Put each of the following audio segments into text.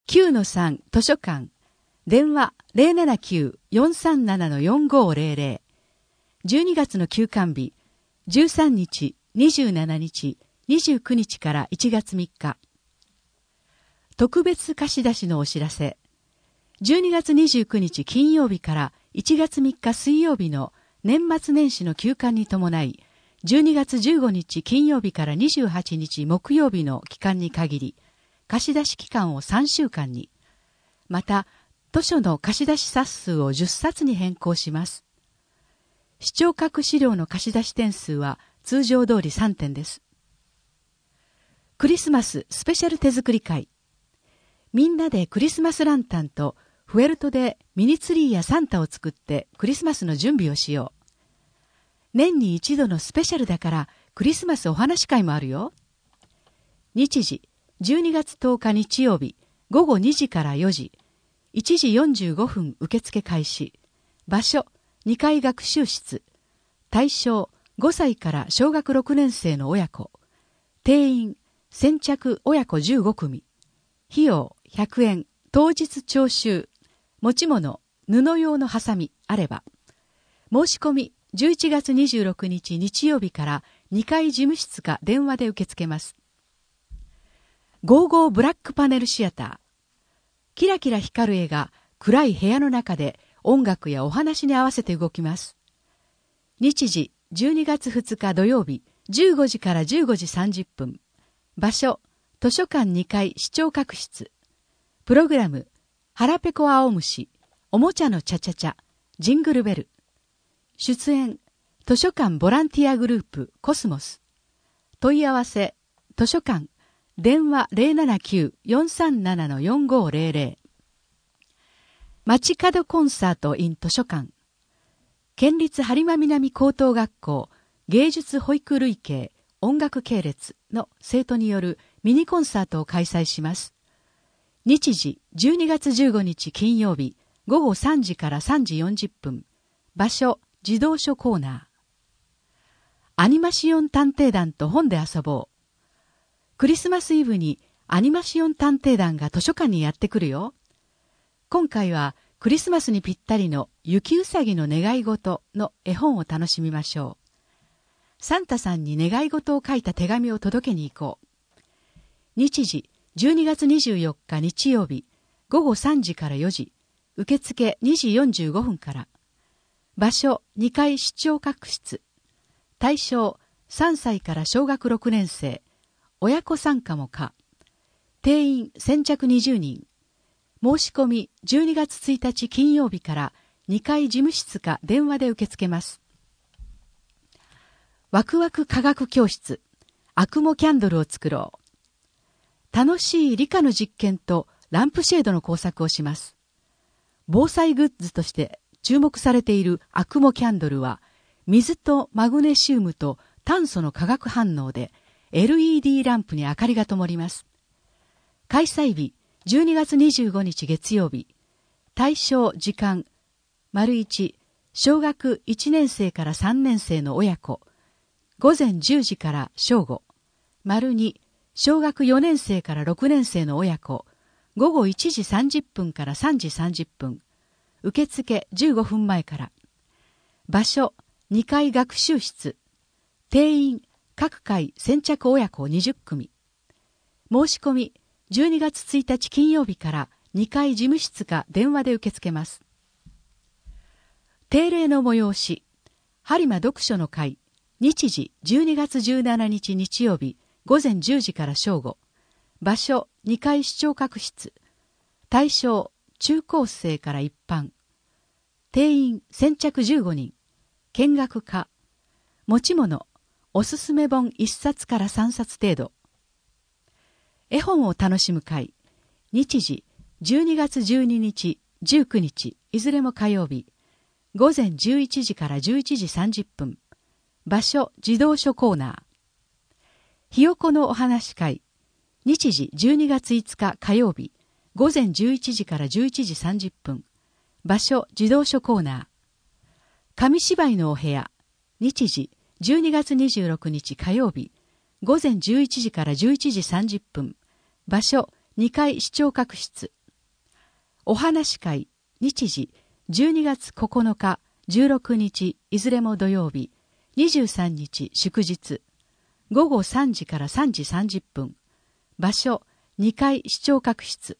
9-3 図書館。電話079-437-4500。12月の休館日、13日、27日、29日から1月3日。特別貸し出しのお知らせ。12月29日金曜日から1月3日水曜日の年末年始の休館に伴い、12月15日金曜日から28日木曜日の期間に限り、貸し出し期間を3週間に、また、図書の貸し出し冊数を10冊に変更します。視聴覚資料の貸し出し点数は通常通り3点です。クリスマススペシャル手作り会。みんなでクリスマスランタンとフェルトでミニツリーやサンタを作ってクリスマスの準備をしよう。年に一度のスペシャルだからクリスマスお話会もあるよ。日時、12月10日日曜日、午後2時から4時、1時45分受付開始。場所、2階学習室。対象、5歳から小学6年生の親子。定員、先着親子15組。費用、100円。当日徴収。持ち物、布用のハサミ、あれば。申し込み、11月26日日曜日から2階事務室か電話で受け付けます。55ブラックパネルシアター。キラキラ光る絵が暗い部屋の中で音楽やお話に合わせて動きます。日時、12月2日土曜日、15時から15時30分。場所、図書館2階視聴覚室。プログラム、腹ペコ青虫、おもちゃのチャチャチャ、ジングルベル。出演、図書館ボランティアグループコスモス。問い合わせ、図書館、電話 079-437-4500。街角コンサート in 図書館。県立播磨南高等学校芸術保育類型音楽系列の生徒によるミニコンサートを開催します。日時、12月15日金曜日、午後3時から3時40分。場所、児童書コーナー。アニマシオン探偵団と本で遊ぼう。クリスマスイブにアニマシオン探偵団が図書館にやってくるよ。今回はクリスマスにぴったりの雪うさぎの願い事の絵本を楽しみましょう。サンタさんに願い事を書いた手紙を届けに行こう。日時、12月24日日曜日、午後3時から4時、受付2時45分から。場所、2階視聴覚室。対象、3歳から小学6年生。親子参加も可。定員先着20人。申し込み12月1日金曜日から2階事務室か電話で受け付けます。ワクワク科学教室。アクモキャンドルを作ろう。楽しい理科の実験とランプシェードの工作をします。防災グッズとして注目されているアクモキャンドルは、水とマグネシウムと炭素の化学反応で、LED ランプに明かりが灯ります。開催日、12月25日月曜日。対象時間、1、小学1年生から3年生の親子。午前10時から正午。2、小学4年生から6年生の親子。午後1時30分から3時30分。受付15分前から。場所、2階学習室。定員、各回先着親子20組。申し込み、12月1日金曜日から2階事務室か電話で受け付けます。定例の催し、播磨読書の会、日時12月17日日曜日、午前10時から正午。場所、2階視聴覚室。対象、中高生から一般。定員先着15人。見学可。持ち物、おすすめ本1冊から3冊程度。絵本を楽しむ会。日時、12月12日、19日、いずれも火曜日。午前11時から11時30分。場所、児童書コーナー。ひよこのお話会。日時、12月5日火曜日。午前11時から11時30分。場所、児童書コーナー。紙芝居のお部屋。日時、12月26日火曜日。午前11時から11時30分。場所、2階視聴覚室。 お話会、日時、12月9日、16日、いずれも土曜日、23日、祝日、午後3時から3時30分、場所、2階視聴覚室。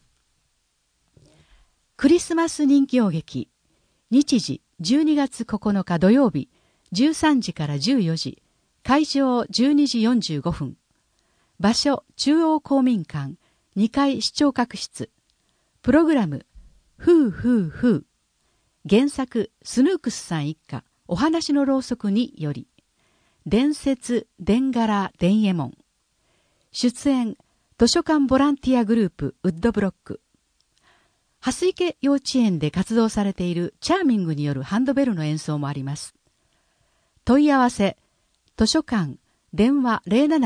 クリスマス人形劇、日時、12月9日土曜日、13時から14時、会場12時45分、場所、中央公民館、2階視聴覚室。プログラム、ふうふうふう。原作、スヌークスさん一家、お話のろうそくにより。伝説、伝柄、伝右衛門。出演、図書館ボランティアグループ、ウッドブロック。蓮池幼稚園で活動されているチャーミングによるハンドベルの演奏もあります。問い合わせ、図書館、電話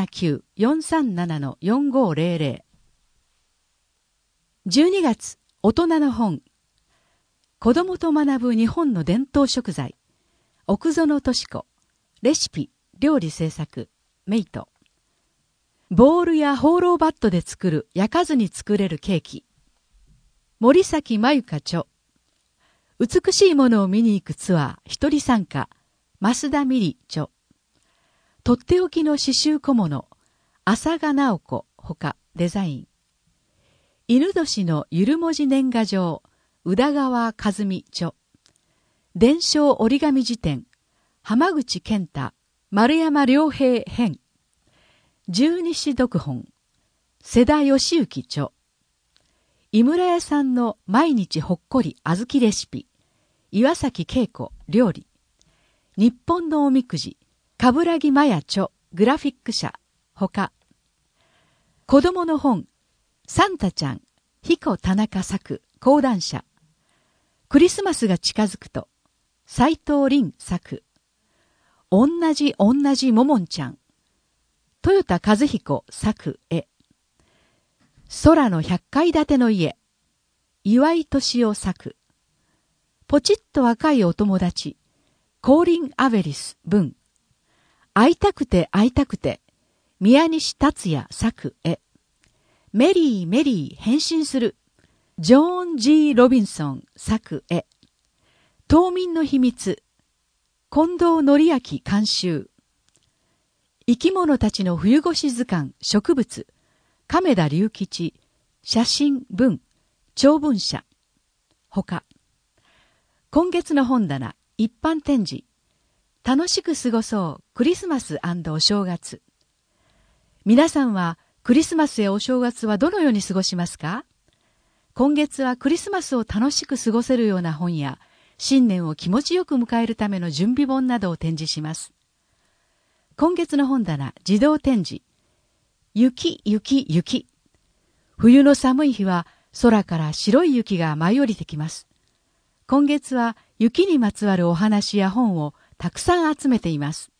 079-437-4500。12月、大人の本。子供と学ぶ日本の伝統食材。奥園敏子。レシピ、料理制作、メイト。ボールやホーローバットで作る焼かずに作れるケーキ。森崎まゆか著。美しいものを見に行くツアー一人参加。増田美里著。とっておきの刺繍小物。浅賀直子ほかデザイン。犬年のゆる文字年賀状。宇田川和美著。伝承折り紙辞典。浜口健太、丸山良平編。十二支読本。瀬田義行著。井村屋さんの毎日ほっこり小豆レシピ。岩崎恵子料理。日本のおみくじ。冠城麻也著。グラフィック社。ほか。子供の本。サンタちゃん。彦田中作。講談社。クリスマスが近づくと。斉藤凛作。同じももんちゃん。豊田和彦作絵。空の100階建ての家。岩井敏夫作。ポチッと若いお友達。コーリン・アベリス文。会いたくて会いたくて。宮西達也作絵。メリーメリー変身する。ジョーン・ G ・ロビンソン作絵。島民の秘密。近藤則明監修。生き物たちの冬越し図鑑植物。亀田隆吉。写真文。長文社。ほか。今月の本棚。一般展示。楽しく過ごそうクリスマス&お正月。皆さんはクリスマスやお正月はどのように過ごしますか？今月はクリスマスを楽しく過ごせるような本や、新年を気持ちよく迎えるための準備本などを展示します。今月の本棚、自動展示。雪、雪、雪。冬の寒い日は空から白い雪が舞い降りてきます。今月は雪にまつわるお話や本をたくさん集めています。